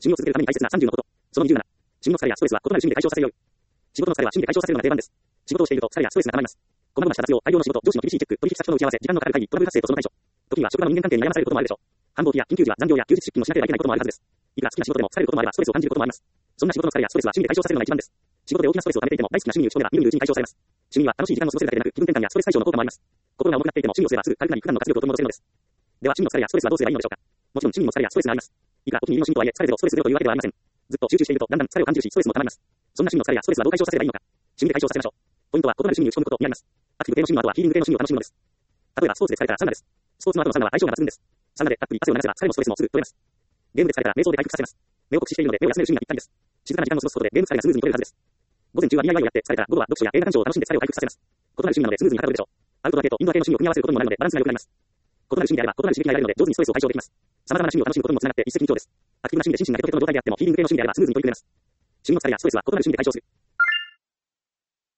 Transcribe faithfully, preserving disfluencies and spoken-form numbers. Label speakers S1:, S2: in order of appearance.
S1: 趣味を続けるために大切なさんじゅうのこと。そのにじゅうなな。趣味の疲れやストレスは異なる趣味で解消させるよう。仕事の疲れは趣味で解消させるのが定番です。仕事をしていると疲れやストレスが溜まります。細々した雑用、大量の仕事、上司の厳しいチェック、取引先との打ち合わせ、時間のかかる会議、トラブル発生とその対処。時には職場の人間関係に悩まされることもあるでしょう。繁忙期や緊急時は残業や休日出勤もしなければいけないこともあるはずです。いくら好きな仕事でも疲れることもあればストレスを感じることもあります。そんな仕事の疲れやストレスは趣味で解消させるのが一番です。仕事で大きなストレスを溜めていても大好きな趣味に打ち込めばみるみるうちに解消されます。趣味は楽しい時間を過ごせるだけでなく気分転換やストレス解消の効果もあります。心が重くなっていても趣味をすればすぐ軽くなり普段の活力を取り戻せるのです。では趣味の疲れやストレスはどうすればいいのでしょうか。もちろん趣味にも疲れやストレスがあります。いくらお気に入りの趣味とはいえ疲れゼロストレスゼロというわけではありません。ずっと集中しているとだんだん疲れを感じるしストレスも溜まります。そんな趣味の疲れやストレスはどう解消させればいいのか。趣味で解消させましょう。ポイントは異なる趣味に打ち込むことにあります。アクティブ系の趣味の後はヒーリング系の趣味を楽しむのです。例えばスポーツで疲れたらサウナです。スポーツの後のサウナは相性が抜群です。サウナでたっぷり汗を流せば疲れもストレスもすぐ取れます。ゲームで疲れたら瞑想で回復させます。目を酷使しているので目を休める趣味がぴったりです。静かな時間を過ごすことでゲーム疲れがスムーズに取れるはずです。午前中は ディーアイワイ をやって疲れたら午後は読書や映画鑑賞を楽しんで疲れを回復させます。異なる趣味なのでスムーズにはかどるでしょう。アウトドア系とインドア系の趣味を組み合わせることにもなるのでバランスが良くなります。異なる趣味であれば異なる刺激が得られるので上手にストレスを解消できます。様々な趣味を楽しむことにもつながって一石二鳥です。アクティブな趣味で心身がデトデトの状態であってもヒーリング系の趣味であればスムーズに取り組めます。趣味の疲れやストレスは異なる趣味で解消する。